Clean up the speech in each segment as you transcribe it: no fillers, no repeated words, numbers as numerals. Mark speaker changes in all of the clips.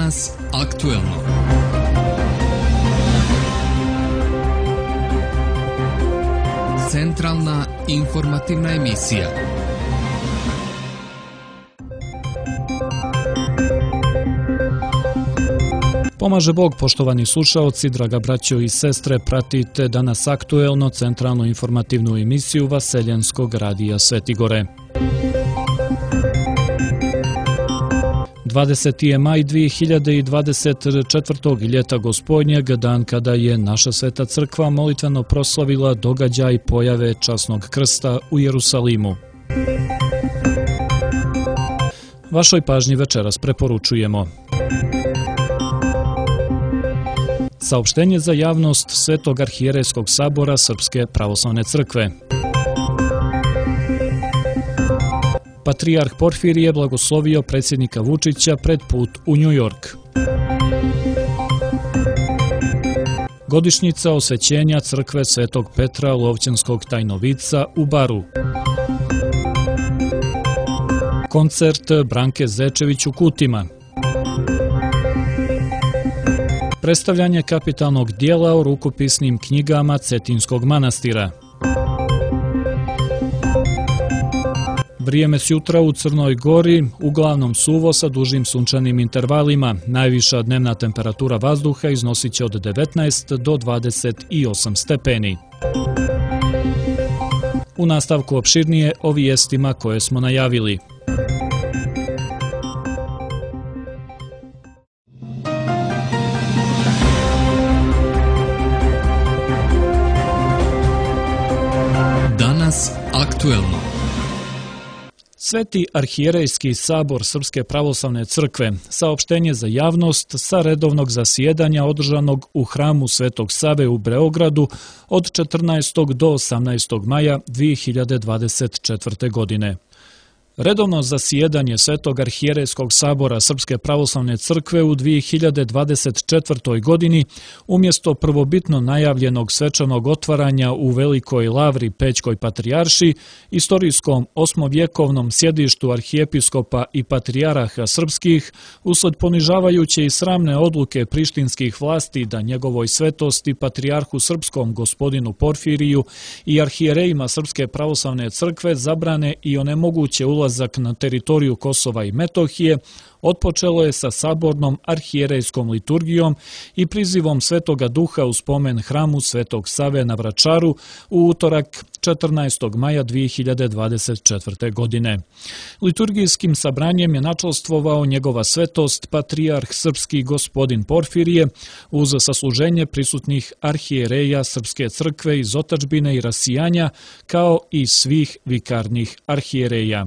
Speaker 1: Danas aktuelno. Centralna informativna emisija.
Speaker 2: Pomaže Bog, poštovani slušaoci, draga braćo i sestre, pratite Danas aktuelno, centralnu informativnu emisiju Vaseljenskog radija Svetigore. 20. je maj 2024. ljeta Gospodnjeg, dan kada je naša Sveta Crkva molitveno proslavila događaj pojave časnog krsta u Jerusalimu. Vašoj pažnji večeras preporučujemo saopštenje za javnost Svetog arhijerejskog sabora Srpske pravoslavne crkve. Patrijarh Porfirije blagoslovio predsjednika Vučića pred put u New York. Godišnjica osvećenja crkve Svetog Petra Lovćenskog tajnovica u Baru. Koncert Branke Zečević u Kutima. Predstavljanje kapitalnog dijela o rukopisnim knjigama Cetinskog manastira. Vrijeme sjutra u Crnoj Gori, uglavnom suvo sa dužim sunčanim intervalima. Najviša dnevna temperatura vazduha iznosit će od 19 do 28 stepeni. U nastavku opširnije o vijestima koje smo najavili.
Speaker 1: Danas aktuelno.
Speaker 2: Sveti arhijerejski sabor Srpske pravoslavne crkve, saopštenje za javnost sa redovnog zasjedanja održanog u hramu Svetog Save u Beogradu od 14. do 18. maja 2024. godine. Redovno zasjedanje Svetog arhijerejskog sabora Srpske pravoslavne crkve u 2024. godini umjesto prvobitno najavljenog svečanog otvaranja u Velikoj Lavri Pećkoj patrijarši, istorijskom osmovjekovnom sjedištu arhijepiskopa i patrijaraha srpskih, usled ponižavajuće i sramne odluke prištinskih vlasti da njegovoj svetosti patrijarhu srpskom gospodinu Porfiriju i arhijerejima Srpske pravoslavne crkve zabrane i onemoguće ulazak na teritoriju Kosova i Metohije, otpočelo je sa sabornom arhijerejskom liturgijom i prizivom Svetoga Duha u spomen hramu Svetog Save na Vračaru u utorak 14. maja 2024. godine. Liturgijskim sabranjem je načelstvovao njegova svetost patrijarh srpski gospodin Porfirije uz sasluženje prisutnih arhijereja Srpske crkve iz otadžbine i rasijanja kao i svih vikarnih arhijereja.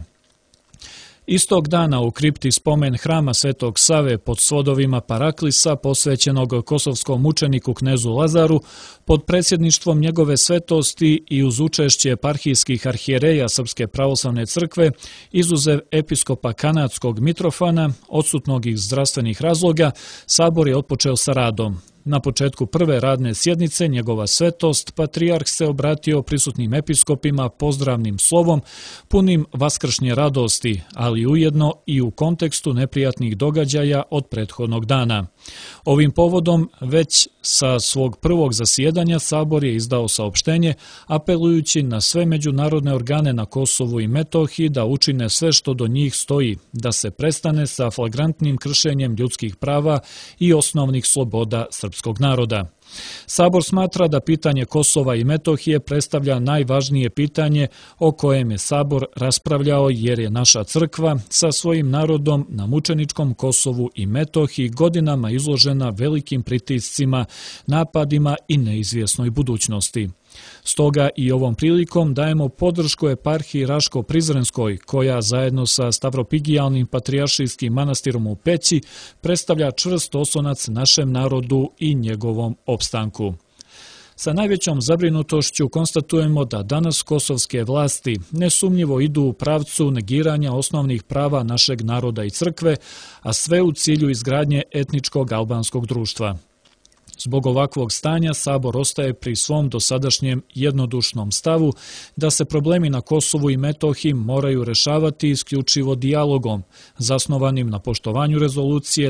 Speaker 2: Istog dana u kripti spomen hrama Svetog Save pod svodovima Paraklisa posvećenog kosovskom mučeniku knezu Lazaru pod predsjedništvom njegove svetosti i uz učešće eparhijskih arhijereja Srpske pravoslavne crkve, izuzev episkopa kanadskog Mitrofana, odsutnog iz zdravstvenih razloga, sabor je otpočeo sa radom. Na početku prve radne sjednice njegova svetost, patrijarh se obratio prisutnim episkopima pozdravnim slovom, punim vaskršnje radosti, ali ujedno i u kontekstu neprijatnih događaja od prethodnog dana. Ovim povodom, već sa svog prvog zasjedanja, sabor je izdao saopštenje, apelujući na sve međunarodne organe na Kosovu i Metohiji da učine sve što do njih stoji, da se prestane sa flagrantnim kršenjem ljudskih prava i osnovnih sloboda srpskog naroda. Sabor smatra da pitanje Kosova i Metohije predstavlja najvažnije pitanje o kojem je Sabor raspravljao jer je naša crkva sa svojim narodom na mučeničkom Kosovu i Metohiji godinama izložena velikim pritiscima, napadima i neizvjesnoj budućnosti. Stoga i ovom prilikom dajemo podršku eparhiji Raško-Prizrenskoj, koja zajedno sa Stavropigijalnim patrijaršijskim manastirom u Peći predstavlja čvrst oslonac našem narodu i njegovom opstanku. Sa najvećom zabrinutošću konstatujemo da danas kosovske vlasti nesumnjivo idu u pravcu negiranja osnovnih prava našeg naroda i crkve, a sve u cilju izgradnje etničkog albanskog društva. Zbog ovakvog stanja Sabor ostaje pri svom dosadašnjem jednodušnom stavu da se problemi na Kosovu i Metohiji moraju rešavati isključivo dijalogom, zasnovanim na poštovanju rezolucije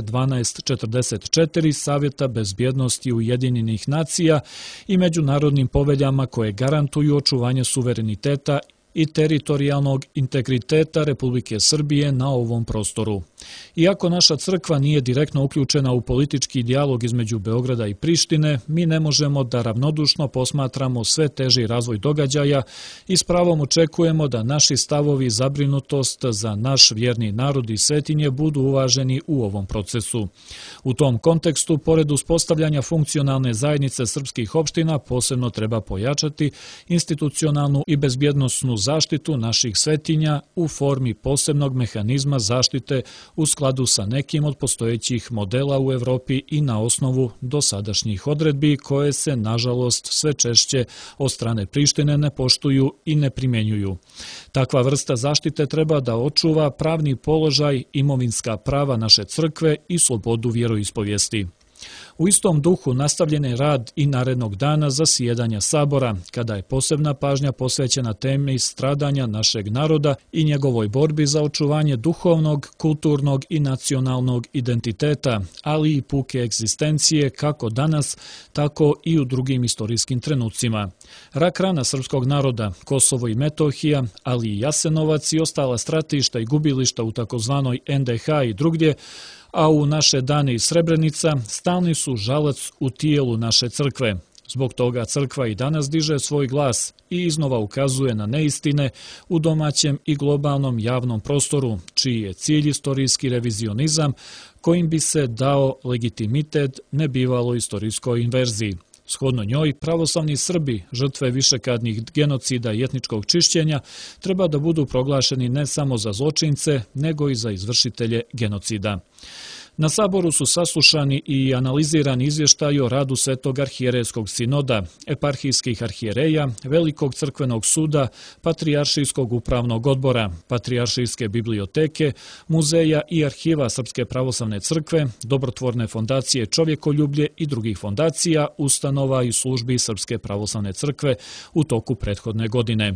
Speaker 2: 1244 Savjeta bezbjednosti Ujedinjenih nacija i međunarodnim poveljama koje garantuju očuvanje suvereniteta i teritorijalnog integriteta Republike Srbije na ovom prostoru. Iako naša crkva nije direktno uključena u politički dijalog između Beograda i Prištine, mi ne možemo da ravnodušno posmatramo sve teži razvoj događaja i s pravom očekujemo da naši stavovi i zabrinutost za naš vjerni narod i svetinje budu uvaženi u ovom procesu. U tom kontekstu, pored uspostavljanja funkcionalne zajednice srpskih opština, posebno treba pojačati institucionalnu i bezbjednosnu zaštitu naših svetinja u formi posebnog mehanizma zaštite u skladu sa nekim od postojećih modela u Evropi i na osnovu dosadašnjih odredbi koje se, nažalost, sve češće od strane Prištine ne poštuju i ne primjenjuju. Takva vrsta zaštite treba da očuva pravni položaj, imovinska prava naše crkve i slobodu vjeroispovijesti. U istom duhu nastavljen je rad i narednog dana zasjedanja Sabora, kada je posebna pažnja posvećena temi stradanja našeg naroda i njegovoj borbi za očuvanje duhovnog, kulturnog i nacionalnog identiteta, ali i puke egzistencije kako danas, tako i u drugim istorijskim trenucima. Rak rana srpskog naroda, Kosovo i Metohija, ali i Jasenovac i ostala stratišta i gubilišta u takozvanoj NDH i drugdje, a u naše dane i Srebrenica, stalni su žalac u tijelu naše crkve. Zbog toga crkva i danas diže svoj glas i iznova ukazuje na neistine u domaćem i globalnom javnom prostoru, čiji je cilj istorijski revizionizam, kojim bi se dao legitimitet nebivaloj istorijskoj inverziji. Shodno njoj, pravoslavni Srbi, žrtve višekadnih genocida i etničkog čišćenja, treba da budu proglašeni ne samo za zločince, nego i za izvršitelje genocida. Na Saboru su saslušani i analizirani izvještaji o radu Svetog arhijerejskog sinoda, eparhijskih arhijereja, Velikog crkvenog suda, Patrijaršijskog upravnog odbora, Patrijaršijske biblioteke, muzeja i arhiva Srpske pravoslavne crkve, Dobrotvorne fondacije Čovjekoljublje i drugih fondacija, ustanova i službi Srpske pravoslavne crkve u toku prethodne godine.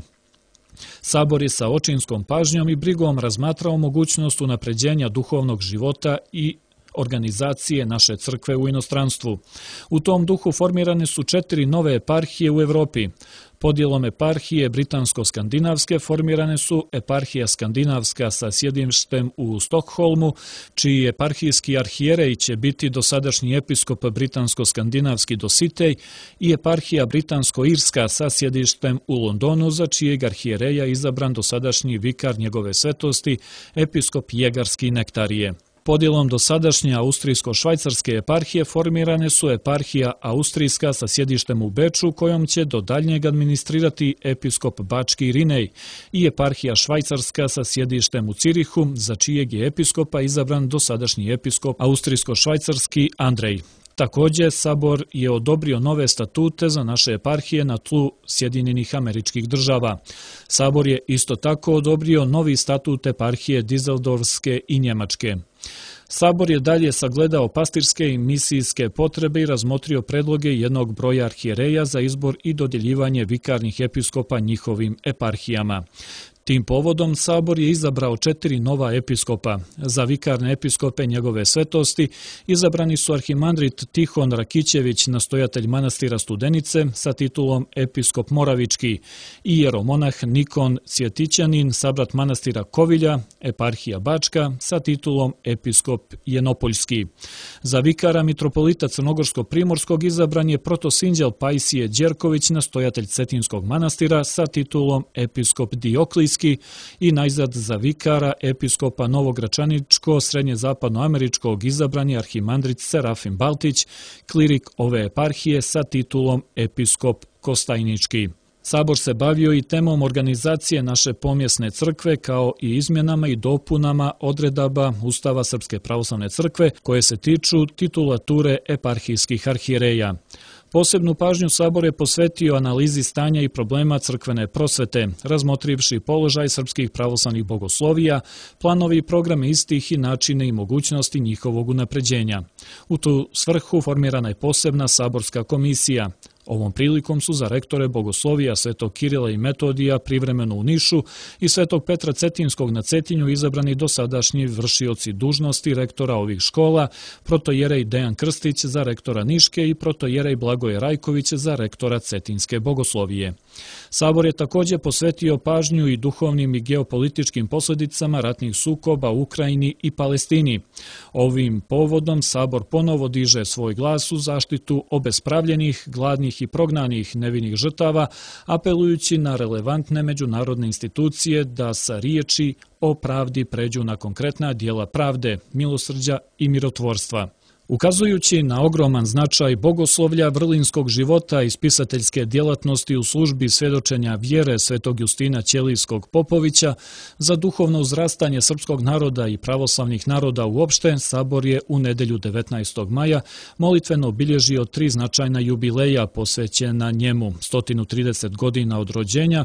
Speaker 2: Sabor je sa očinskom pažnjom i brigom razmatrao mogućnost unapređenja duhovnog života i organizacije naše crkve u inostranstvu. U tom duhu formirane su 4 nove eparhije u Evropi. Podjelom eparhije britansko-skandinavske formirane su eparhija skandinavska sa sjedištem u Stokholmu, čiji eparhijski arhijerej će biti dosadašnji episkop britansko-skandinavski Dositej, i eparhija britansko-irska sa sjedištem u Londonu, za čijeg arhijereja izabran dosadašnji vikar njegove svetosti, episkop Jegarski Nektarije. Podjelom dosadašnje austrijsko-švajcarske eparhije formirane su eparhija austrijska sa sjedištem u Beču, kojom će do daljnjeg administrirati episkop Bački Irinej, i eparhija švajcarska sa sjedištem u Cirihu, za čijeg je episkopa izabran dosadašnji episkop austrijsko-švajcarski Andrej. Također, Sabor je odobrio nove statute za naše eparhije na tlu Sjedinjenih Američkih Država. Sabor je isto tako odobrio novi statut eparhije Dizeldorfske i Njemačke. Sabor je dalje sagledao pastirske i misijske potrebe i razmotrio predloge jednog broja arhijereja za izbor i dodjeljivanje vikarnih episkopa njihovim eparhijama. Tim povodom Sabor je izabrao 4 nova episkopa. Za vikarne episkope njegove svetosti izabrani su arhimandrit Tihon Rakićević, nastojatelj manastira Studenice, sa titulom episkop Moravički, i jeromonah Nikon Cvjetićanin, sabrat manastira Kovilja, eparhija Bačka, sa titulom episkop Jenopoljski. Za vikara mitropolita Crnogorsko-primorskog izabran je protosinđel Pajsije Đerković, nastojatelj Cetinskog manastira, sa titulom episkop Dioklijski, i najzad za vikara episkopa Novogračaničko-srednjezapadnoameričkog izabran je arhimandrit Serafim Baltić, klirik ove eparhije, sa titulom episkop Kostajnički. Sabor se bavio i temom organizacije naše pomjesne crkve, kao i izmjenama i dopunama odredaba Ustava Srpske pravoslavne crkve koje se tiču titulature eparhijskih arhijereja. Posebnu pažnju Sabor je posvetio analizi stanja i problema crkvene prosvete, razmotrivši položaj srpskih pravoslavnih bogoslovija, planovi i programe istih i načine i mogućnosti njihovog unapređenja. U tu svrhu formirana je posebna saborska komisija. Ovom prilikom su za rektore bogoslovija Svetog Kirila i Metodija privremeno u Nišu i Svetog Petra Cetinskog na Cetinju izabrani dosadašnji vršioci dužnosti rektora ovih škola, protojerej Dejan Krstić za rektora Niške i protojerej Blagoje Rajković za rektora Cetinske bogoslovije. Sabor je također posvetio pažnju i duhovnim i geopolitičkim posljedicama ratnih sukoba u Ukrajini i Palestini. Ovim povodom Sabor ponovo diže svoj glas u zaštitu obespravljenih, gladnih i prognanih nevinih žrtava, apelujući na relevantne međunarodne institucije da sa riječi o pravdi pređu na konkretna dijela pravde, milosrđa i mirotvorstva. Ukazujući na ogroman značaj bogoslovlja, vrlinskog života i spisateljske djelatnosti u službi svjedočenja vjere Svetog Justina Ćelijskog Popovića za duhovno uzrastanje srpskog naroda i pravoslavnih naroda uopšte, Sabor je u nedjelju 19. maja molitveno obilježio 3 značajna jubileja posvećena njemu: 130 godina od rođenja,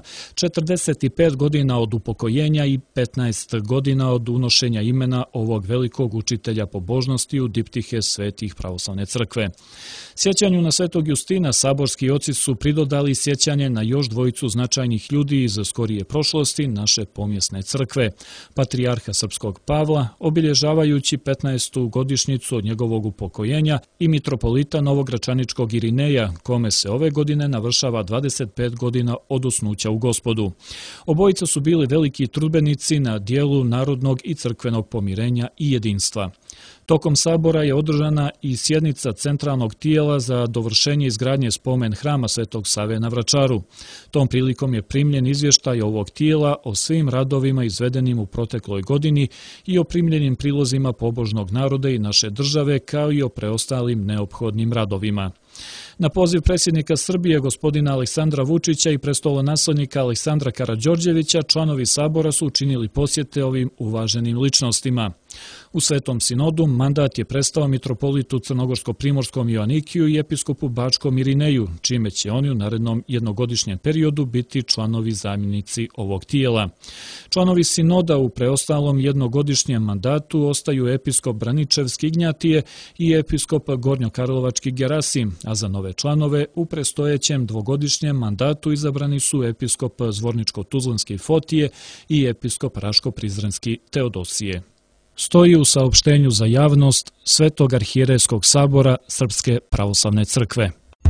Speaker 2: 45 godina od upokojenja i 15 godina od unošenja imena ovog velikog učitelja pobožnosti u diptihe svetih pravoslavne crkve. Sjećanju na Svetog Justina saborski oci su pridodali sjećanje na još dvojicu značajnih ljudi iz skorije prošlosti naše pomjesne crkve, patrijarha srpskog Pavla, obilježavajući 15. godišnjicu od njegovog upokojenja, i mitropolita novogračaničkog Irineja, kome se ove godine navršava 25 godina od usnuća u Gospodu. Obojica su bili veliki trudbenici na dijelu narodnog i crkvenog pomirenja i jedinstva. Tokom Sabora je održana i sjednica centralnog tijela za dovršenje izgradnje spomen hrama Svetog Save na Vračaru. Tom prilikom je primljen izvještaj ovog tijela o svim radovima izvedenim u protekloj godini i o primljenim prilozima pobožnog naroda i naše države, kao i o preostalim neophodnim radovima. Na poziv predsjednika Srbije gospodina Aleksandra Vučića i prestolonaslednika Aleksandra Karađorđevića, članovi Sabora su učinili posjete ovim uvaženim ličnostima. U Svetom sinodu mandat je prestao mitropolitu Crnogorsko-primorskom Joanikiju i episkopu Bačkom Irineju, čime će oni u narednom jednogodišnjem periodu biti članovi zamjenici ovog tijela. Članovi sinoda u preostalom jednogodišnjem mandatu ostaju episkop Braničevski Ignjatije i episkop Gornjokarlovački Gerasim, a za nove članove u prestojećem dvogodišnjem mandatu izabrani su episkop Zvorničko-Tuzlanski Fotije i episkop Raško-Prizrenski Teodosije. Stoji u saopštenju za javnost Svetog arhijerejskog sabora Srpske pravoslavne crkve.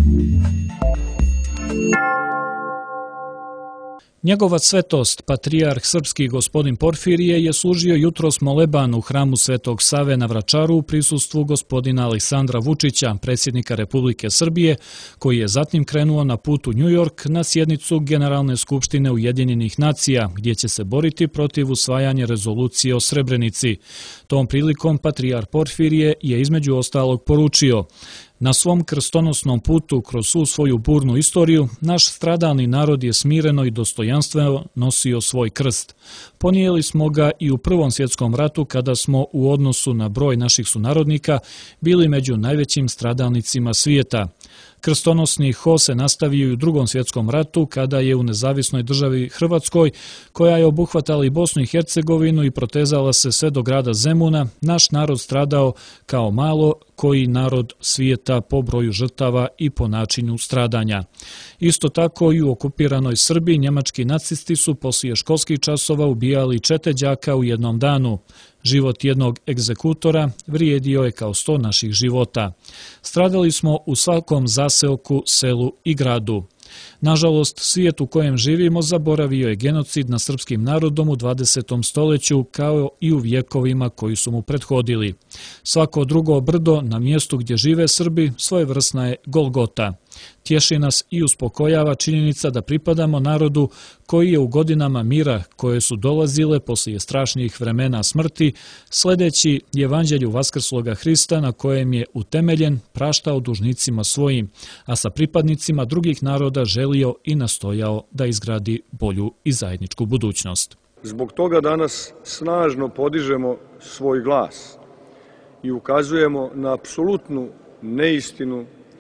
Speaker 2: Njegova svetost, patrijarh srpski gospodin Porfirije, je služio jutros moleban u hramu Svetog Save na Vračaru u prisustvu gospodina Aleksandra Vučića, predsjednika Republike Srbije, koji je zatim krenuo na put u New York na sjednicu Generalne skupštine Ujedinjenih nacija, gdje će se boriti protiv usvajanja rezolucije o Srebrenici. Tom prilikom patrijarh Porfirije je između ostalog poručio: na svom krstonosnom putu kroz svu svoju burnu istoriju, naš stradalni narod je smireno i dostojanstveno nosio svoj krst. Ponijeli smo ga i u Prvom svjetskom ratu, kada smo u odnosu na broj naših sunarodnika bili među najvećim stradalnicima svijeta. Krstonosni hod se nastavio i u Drugom svjetskom ratu, kada je u nezavisnoj državi Hrvatskoj, koja je obuhvatala i Bosnu i Hercegovinu i protezala se sve do grada Zemuna, naš narod stradao kao malo koji narod svijeta po broju žrtava i po načinu stradanja. Isto tako i u okupiranoj Srbiji njemački nacisti su poslije školskih časova ubijali 4 đaka u jednom danu. Život jednog egzekutora vrijedio je kao 100 naših života. Stradali smo u svakom zaseoku, selu i gradu. Nažalost, svijet u kojem živimo zaboravio je genocid nad srpskim narodom u 20. stoljeću, kao i u vjekovima koji su mu prethodili. Svako drugo brdo na mjestu gdje žive Srbi svojevrsna je Golgota. Tješi nas i uspokojava činjenica da pripadamo narodu koji je u godinama mira koje su dolazile poslije strašnih vremena smrti, sledeći evanđelju vaskrsloga Hrista na kojem je utemeljen, praštao dužnicima svojim, a sa pripadnicima drugih naroda želio i nastojao da izgradi bolju i zajedničku budućnost.
Speaker 3: Zbog toga danas snažno podižemo svoj glas i ukazujemo na apsolutnu neistinu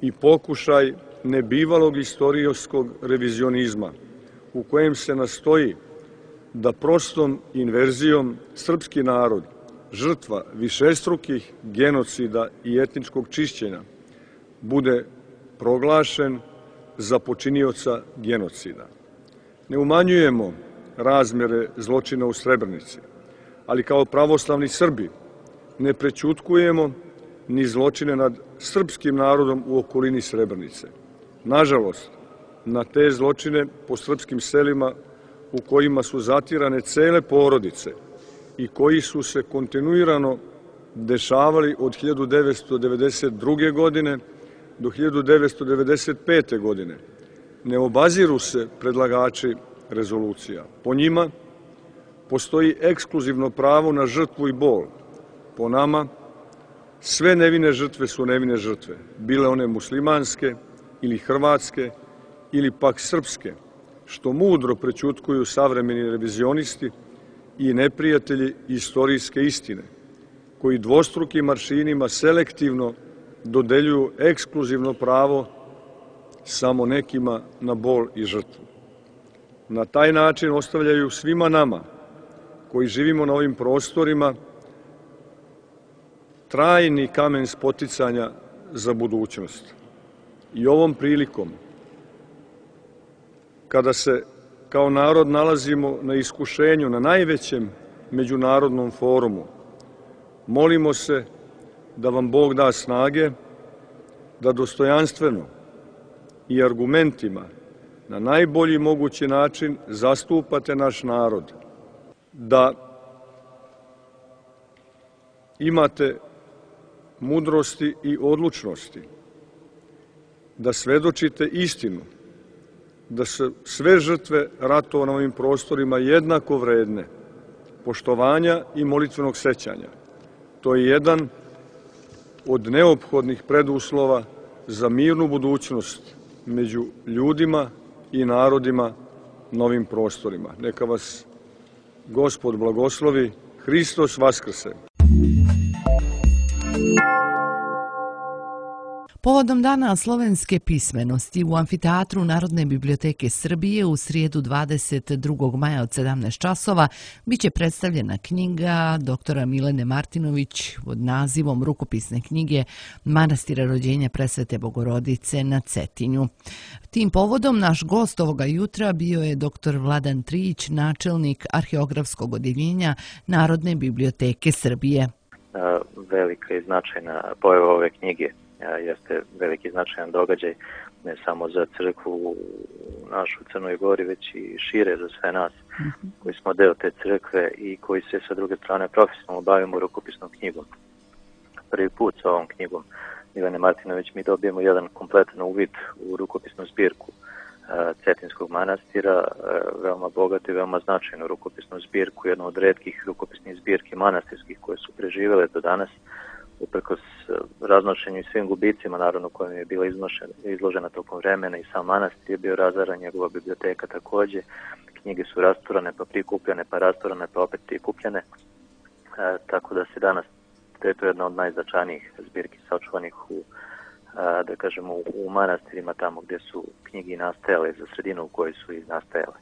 Speaker 3: i pokušaj nebivalog istorijskog revizionizma u kojem se nastoji da prostom inverzijom srpski narod, žrtva višestrukih genocida i etničkog čišćenja, bude proglašen za počinioca genocida. Ne umanjujemo razmere zločina u Srebrenici, ali kao pravoslavni Srbi ne prećutkujemo ni zločine nad srpskim narodom u okolini Srebrenice. Nažalost, na te zločine po srpskim selima u kojima su zatirane cele porodice i koji su se kontinuirano dešavali od 1992. godine do 1995. godine, ne obaziru se predlagači rezolucija. Po njima postoji ekskluzivno pravo na žrtvu i bol. Po nama, sve nevine žrtve su nevine žrtve, bile one muslimanske ili hrvatske ili pak srpske, što mudro prećutkuju savremeni revizionisti i neprijatelji istorijske istine, koji dvostrukim aršinima selektivno dodeljuju ekskluzivno pravo samo nekima na bol i žrtvu. Na taj način ostavljaju svima nama, koji živimo na ovim prostorima, trajni kamen spoticanja za budućnost. I ovom prilikom, kada se kao narod nalazimo na iskušenju na najvećem međunarodnom forumu, molimo se da vam Bog da snage da dostojanstveno i argumentima na najbolji mogući način zastupate naš narod, da imate mudrosti i odlučnosti, da svedočite istinu, da su sve žrtve ratova na ovim prostorima jednako vredne, poštovanja i molitvenog sećanja. To je jedan od neophodnih preduslova za mirnu budućnost među ljudima i narodima na ovim prostorima. Neka vas Gospod blagoslovi. Hristos vaskrse!
Speaker 4: Povodom Dana slovenske pismenosti u Amfiteatru Narodne biblioteke Srbije u srijedu 22. maja od 17 časova biće predstavljena knjiga doktora Milene Martinović pod nazivom Rukopisne knjige Manastira rođenja Presvete Bogorodice na Cetinju. Tim povodom naš gost ovoga jutra bio je doktor Vladan Trijić, načelnik arheografskog odjeljenja Narodne biblioteke Srbije.
Speaker 5: Velika i značajna pojava ove knjige jeste veliki značajan događaj ne samo za crkvu u našu Crnoj Gori, već i šire za sve nas koji smo deo te crkve i koji se sa druge strane profesionalno bavimo rukopisnom knjigom. Prvi put sa ovom knjigom Milene Martinović mi dobijemo jedan kompletan uvid u rukopisnu zbirku Cetinskog manastira, veoma bogatu i veoma značajnu rukopisnu zbirku, jednu od retkih rukopisnih zbirki manastirskih koje su preživele do danas, uprkos raznošenju i svim gubicima, naravno, kojim je bila izložena tokom vremena, i sam manastir je bio razaran, njegova biblioteka takođe, knjige su rasturane pa prikupljene, pa rasturane pa opet prikupljene, tako da se danas, to je jedna od najznačajnijih zbirki sačuvanih da kažemo, u manastirima, tamo gdje su knjige nastajale, za sredinu u kojoj su i nastajale.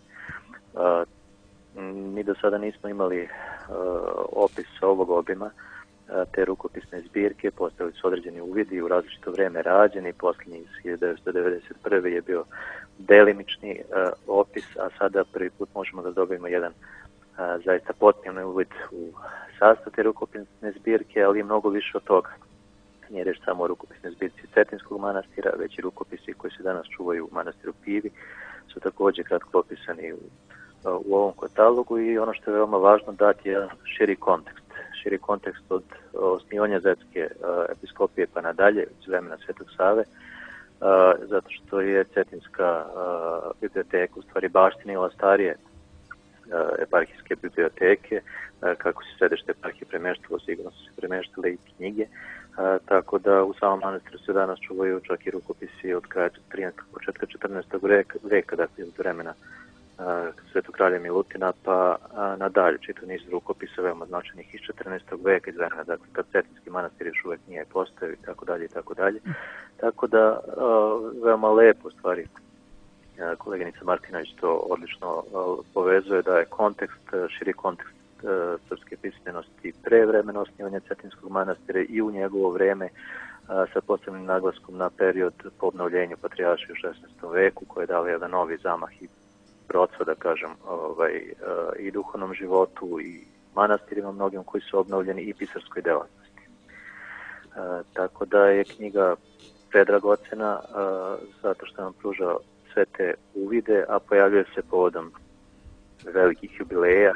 Speaker 5: Mi do sada nismo imali opis ovog obima te rukopisne zbirke, postavili su određeni uvidi u različito vreme rađeni, posljednji iz 1991. je bio delimični opis, a sada prvi put možemo da dobijemo jedan zaista potpuno uvid u sastav te rukopisne zbirke, ali i mnogo više od toga. Nije reč samo o rukopisnoj zbirci Cetinskog manastira, već i rukopisi koji se danas čuvaju u manastiru Pivi su također kratko opisani u ovom katalogu, i ono što je veoma važno dati je jedan širi kontekst od osnivanja Zetske episkopije pa nadalje iz vremena Svetog Save, zato što je Cetinska biblioteka u stvari baštinila starije eparhijske biblioteke, kako se središte eparhije premeštalo, sigurno su se premeštale i knjige, tako da u samom manastiru se danas čuvaju čak i rukopisi od kraja 13. početka 14. veka, dakle od vremena Svetog kralja Milutina pa nadalje, čitav niz rukopisa veoma značajnih iz 14. veka iz vremena, dakle kad Cetinski manastir još uvek nije postojao i tako dalje i tako dalje. Tako da veoma lepo stvari koleginica Martinović to odlično povezuje, da je širi kontekst srpske pismenosti pre vremena osnivanja Cetinskog manastira i u njegovo vreme, sa posebnim naglaskom na period po obnovljenju patrijaršije u 16. veku, koje je dalo jedan novi zamah i procva, da kažem, i duhovnom životu i manastirima mnogim koji su obnovljeni i pisarskoj delatnosti. Tako da je knjiga predragocena zato što nam pruža sve te uvide, a pojavljuje se povodom velikih jubileja,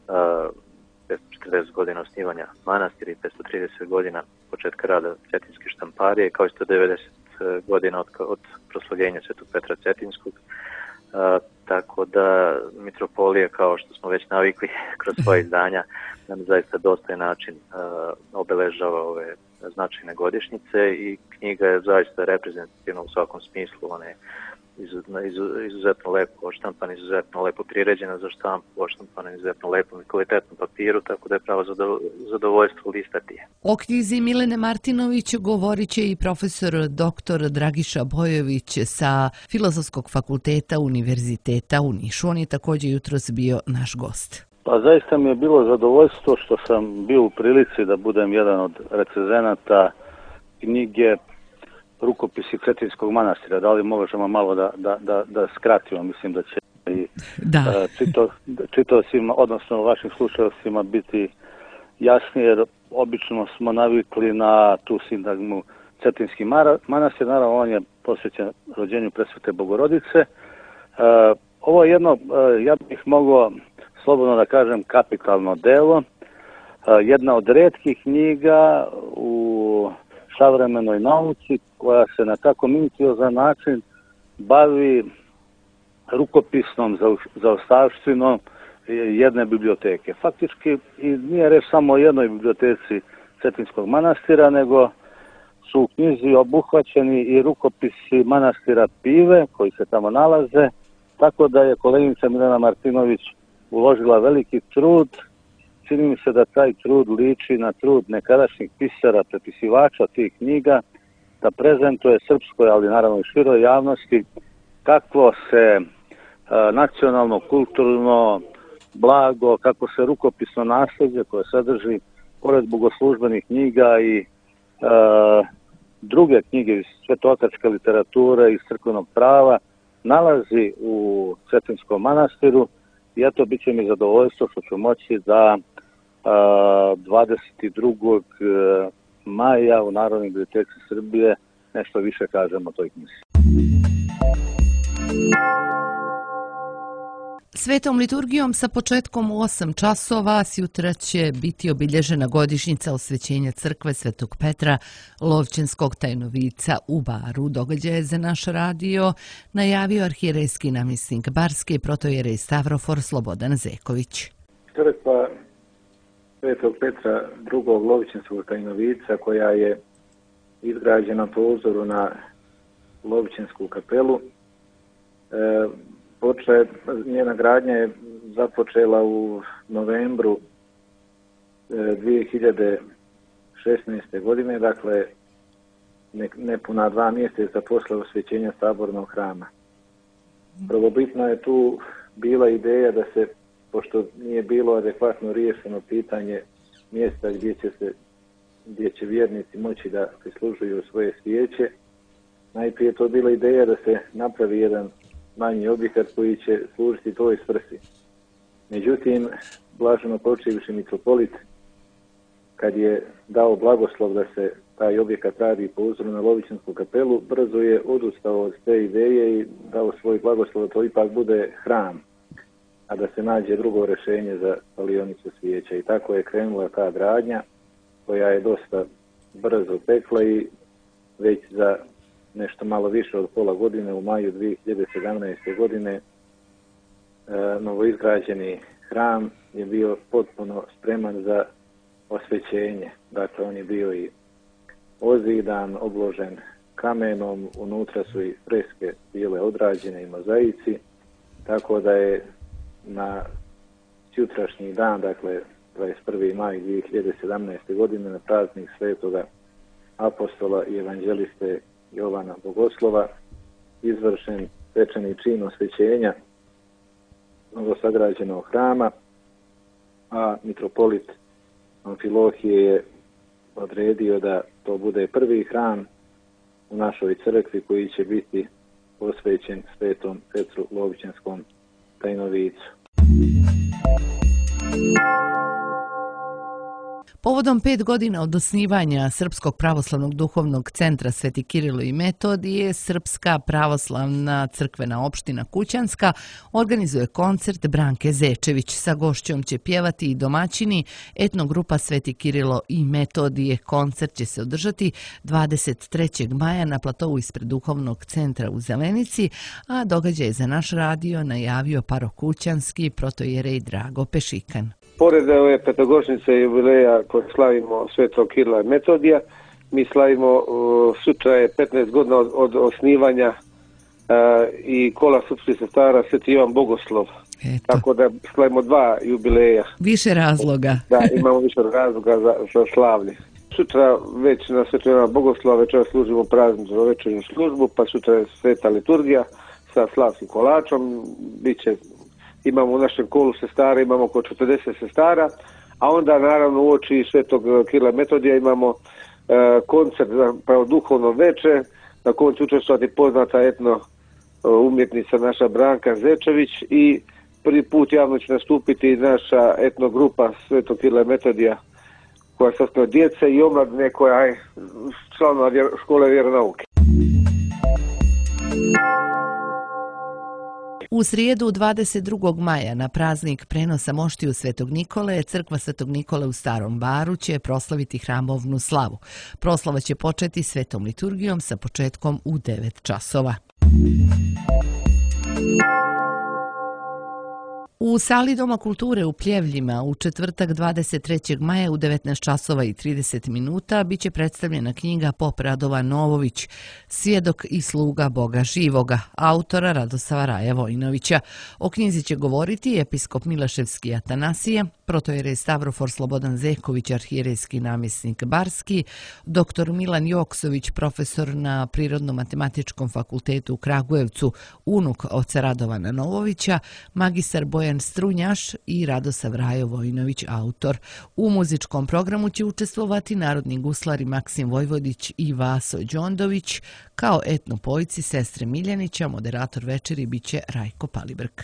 Speaker 5: 540 godina osnivanja manastira i 530 godina početka rada Cetinske štamparije, kao i 190 godina od proslavljenja Svetog Petra Cetinskog. Tako da mitropolija, kao što smo već navikli kroz svoje izdanja, nam zaista dostajan način obeležava ove značajne godišnjice i knjiga je zaista reprezentativna u svakom smislu. Ona je izuzetno lepo odštampana, izuzetno lepo priređena za štampu, odštampana izuzetno lepom i kvalitetnom papiru, tako da je pravo zadovoljstvo listati je.
Speaker 4: O knjizi Milene Martinović govorit će i profesor dr. Dragiša Bojović sa Filozofskog fakulteta Univerziteta u Nišu. On je također jutros bio naš gost.
Speaker 6: Pa zaista mi je bilo zadovoljstvo što sam bio u prilici da budem jedan od recenzenata knjige Rukopisi Cetinskog manastira. Da li možemo malo da skratimo, mislim da će i čitaocima, odnosno vašim slušalcima biti jasnije, jer obično smo navikli na tu sintagmu Cetinski manastir. Naravno, on je posvećen rođenju Presvete Bogorodice. Ovo je jedno, ja bih mogao slobodno da kažem, kapitalno delo. Jedna od retkih knjiga u savremenoj nauci koja se na tako minuciozan način bavi rukopisnom zaostavštinom jedne biblioteke. Faktički i nije reč samo o jednoj biblioteci Cetinskog manastira, nego su u knjizi obuhvaćeni i rukopisi manastira Pive koji se tamo nalaze, tako da je koleginica Milena Martinović uložila veliki trud. Čini mi se da taj trud liči na trud nekadašnjih pisara, prepisivača tih knjiga, da prezentuje srpskoj, ali naravno i široj javnosti, kakvo se nacionalno, kulturno blago, kako se rukopisno nasljeđe koje sadrži, pored bogoslužbenih knjiga i druge knjige iz svetotačke literature i crkvenog prava, nalazi u Cetinskom manastiru. I eto, bit će mi zadovoljstvo što ću moći da 22. maja u Narodnoj biblioteci Srbije nešto više kažem o toj knjizi.
Speaker 4: Svetom liturgijom sa početkom u 8 časova sjutra će biti obilježena godišnjica osvećenja crkve Svetog Petra Lovćenskog Tajnovica u Baru. Događaj je za naš radio najavio arhijerejski namjesnik Barske protojerej Stavrofor Slobodan Zeković.
Speaker 7: Crkva Svetog Petra II. Lovćenskog Tajnovica, koja je izgrađena po uzoru na Lovćensku kapelu, njena gradnja je započela u novembru 2016. godine, dakle nepuna 2 mjeseca posle osvećenja Sabornog hrama. Prvobitno je tu bila ideja da se, pošto nije bilo adekvatno riješeno pitanje mjesta gdje će vjernici moći da prislužuju svoje svijeće, najprije to bila ideja da se napravi jedan manji objekat koji će služiti toj svrsi. Međutim, blaženo počivši mitropolit, kad je dao blagoslov da se taj objekat radi po uzoru na Lovićensku kapelu, brzo je odustao od te ideje i dao svoj blagoslov da to ipak bude hram, a da se nađe drugo rješenje za palionicu svijeća. I tako je krenula ta gradnja, koja je dosta brzo tekla i već za nešto malo više od pola godine, u maju 2017. godine, novoizgrađeni hram je bio potpuno spreman za osvećenje. Dakle, on je bio i ozidan, obložen kamenom, unutra su i freske bile odrađene i mozaici, tako da je na jutrašnji dan, dakle 21. maj 2017. godine, na praznik svetoga apostola i evanđeliste Jovana Bogoslova, izvršen svečani čin osvećenja novosagrađenog hrama, a mitropolit Amfilohije je odredio da to bude prvi hram u našoj crkvi koji će biti posvećen svetom Petru Lovićanskom tajnovicu.
Speaker 4: Povodom 5 godina od osnivanja Srpskog pravoslavnog duhovnog centra Sveti Kirilo i Metodije, Srpska pravoslavna crkvena opština Kućanska organizuje koncert Branke Zečević. Sa gošćom će pjevati i domaćini etnogrupa Sveti Kirilo i Metodije. Koncert će se održati 23. maja na platovu ispred duhovnog centra u Zelenici, a događaj je za naš radio najavio parokućanski protojerej Drago Pešikan.
Speaker 8: Pored ove petogodišnjice jubileja koje slavimo Svetog Kirila i Metodija, mi slavimo sutra je 15 godina od osnivanja i kola srpskih sestara Sveti Jovan Bogoslov. Eto. Tako da slavimo 2 jubileja.
Speaker 4: Više razloga.
Speaker 8: Da, imamo više razloga za slavlje. Sutra već na Sveti Jovan Bogoslova večera služimo prazničnu večernju službu, pa sutra je sveta liturgija sa slavskim kolačom, biće. Imamo u našem kolu sestara, imamo oko 40 sestara, a onda naravno u oči Svetog Kirila Metodija imamo koncert, zapravo duhovno veče, na kojem će učestvovati poznata etno umjetnica naša Branka Zečević i prvi put javno će nastupiti naša etnogrupa Svetog Kirila Metodija koja sastoji od djece i omladine koja je članova škole vjeronauke.
Speaker 4: U srijedu 22. maja na praznik prenosa moštiju Svetog Nikole, crkva Svetog Nikole u Starom Baru će proslaviti hramovnu slavu. Proslava će početi svetom liturgijom sa početkom u 9 časova. U sali Doma kulture u Pljevljima u četvrtak 23. maja u 19 časova i 30 minuta biće predstavljena knjiga Pop Radovan Novović, Svjedok i sluga Boga živoga, autora Radosava Raja Vojinovića. O knjizi će govoriti episkop Milaševski Atanasije, protojerej Stavrofor Slobodan Zeković, arhijerejski namjesnik Barski, dr. Milan Joksović, profesor na Prirodno-matematičkom fakultetu u Kragujevcu, unuk oca Radovana Novovića, magistar Bojan Strunjaš i Radosav Rajo Vojinović, autor. U muzičkom programu će učestvovati narodni guslari Maksim Vojvodić i Vaso Đondović, kao etnopojci Sestre Miljanića. Moderator večeri biće Rajko Palibrk.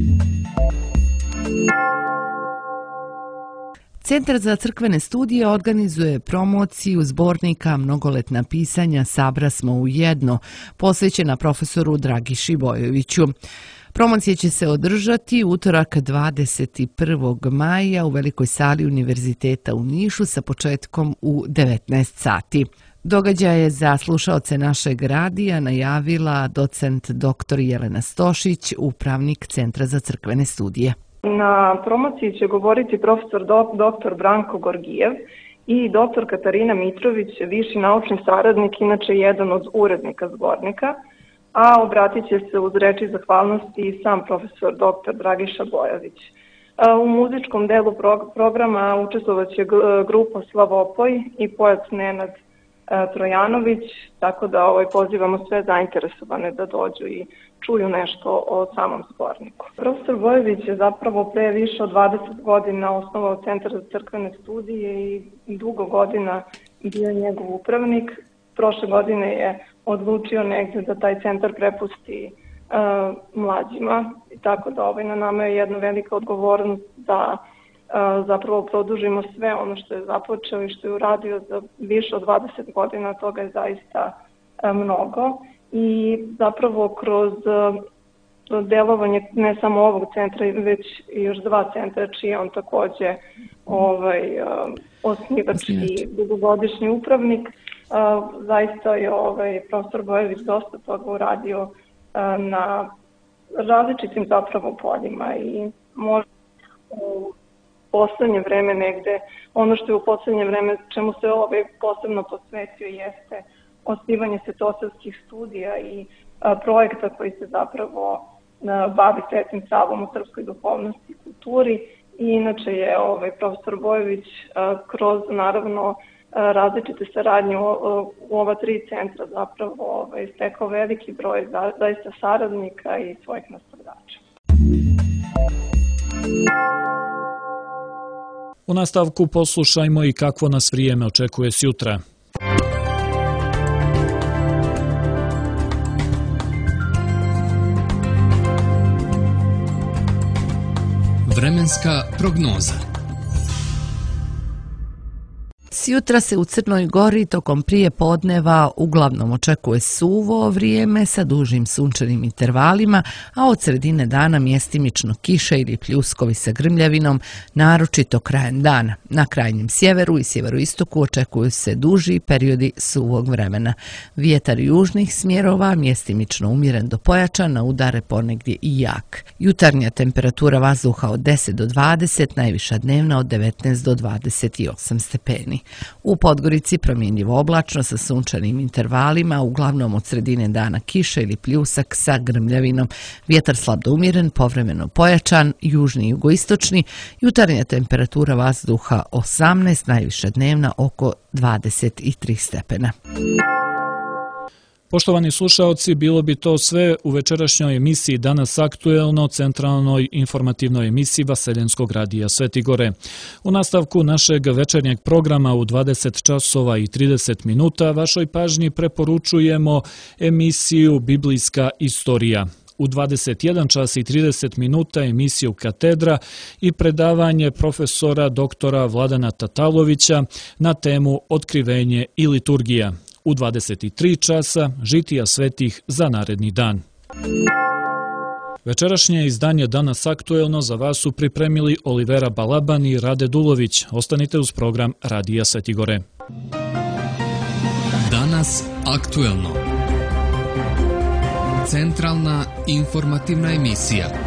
Speaker 4: Centar za crkvene studije organizuje promociju zbornika Mnogoletna pisanja Sabra smo u jedno, posvećena profesoru Dragiši Bojoviću. Promocija će se održati utorak 21. maja u velikoj sali Univerziteta u Nišu sa početkom u 19 sati. Događaj je za slušaoce našeg radija najavila docent dr. Jelena Stošić, upravnik Centra za crkvene studije.
Speaker 9: Na promociji će govoriti profesor dr. Branko Gorgijev i dr. Katarina Mitrović, viši naučni saradnik, inače jedan od urednika zbornika, a obratit će se uz reči zahvalnosti i sam profesor dr. Dragiša Bojović. U muzičkom delu programa učestvovat će grupa Slavopoj i pojac Nenad Trojanović, tako da pozivamo sve zainteresovane da dođu i čuju nešto o samom zborniku. Profesor Bojović je zapravo pre više od 20 godina osnovao Centar za crkvene studije i dugo godina bio njegov upravnik. Prošle godine je odlučio negdje da taj centar prepusti mlađima, tako da na nama je jedna velika odgovornost da zapravo produžimo sve ono što je započeo i što je uradio za više od 20 godina, toga je zaista mnogo. I zapravo kroz delovanje ne samo ovog centra, već i još 2 centra, čiji je on također osnivač i dugogodišnji upravnik, zaista je profesor Bojović dosta toga uradio na različitim zapravo poljima i možda u poslednje vreme negde, ono što je u poslednje vreme čemu se posebno posvetio jeste osnivanje svetosavskih studija i projekta koji se zapravo bavi Svetim Savom u srpskoj duhovnosti i kulturi. I inače je profesor Bojović kroz naravno različite saradnje u ova 3 centra zapravo stekao veliki broj zaista saradnika i svojih nastavljača.
Speaker 2: U nastavku poslušajmo i kakvo nas vrijeme očekuje sjutra.
Speaker 1: Vremenska prognoza.
Speaker 4: Sjutra se u Crnoj Gori tokom prije podneva uglavnom očekuje suvo vrijeme sa dužim sunčanim intervalima, a od sredine dana mjestimično kiše ili pljuskovi sa grmljavinom, naročito krajem dana. Na krajnjem sjeveru i sjeveroistoku očekuju se duži periodi suvog vremena. Vjetar južnih smjerova mjestimično umjeren do pojačan, na udare ponegdje i jak. Jutarnja temperatura vazduha od 10 do 20, najviša dnevna od 19 do 28 stepeni. U Podgorici promjenjivo oblačno sa sunčanim intervalima, uglavnom od sredine dana kiša ili pljusak sa grmljavinom. Vjetar slab do umjeren, povremeno pojačan, južni i jugoistočni. Jutarnja temperatura vazduha 18, najviša dnevna oko 23 stepena.
Speaker 2: Poštovani slušaoci, bilo bi to sve u večerašnjoj emisiji Danas aktuelno, centralnoj informativnoj emisiji Vaseljenskog radija Svetigore. U nastavku našeg večernjeg programa u 20 časova i 30 minuta vašoj pažnji preporučujemo emisiju Biblijska istorija. U 21 čas i 30 minuta emisiju Katedra i predavanje profesora doktora Vladana Tatalovića na temu Otkrivenje i liturgija. U 23 časa žitija svetih za naredni dan. Večerašnje izdanje Danas aktuelno za vas su pripremili Olivera Balaban i Rade Dulović. Ostanite uz program Radija Svetigore.
Speaker 1: Danas aktuelno. Centralna informativna emisija.